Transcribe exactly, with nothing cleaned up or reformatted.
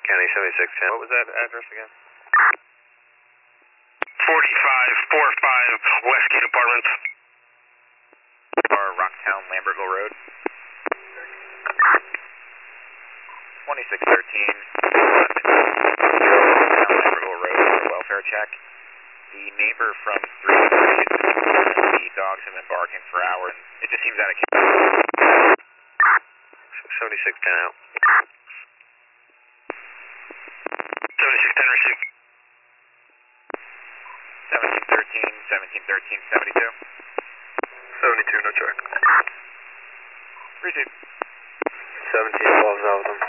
County seventy-six ten. What was that address again? forty-five forty-five Westgate Apartments. Or Rocktown, Lambertville Road. twenty-six thirteen, Rocktown, Lambertville Road for a welfare check. The neighbor from three three is the dogs have been barking for hours, and it just seems out of control. seventy-six ten out. seventy-six ten received. seventeen thirteen, seventeen thirteen, seventy-two. seventy-two, no check. Received. seventeen twelve out with them.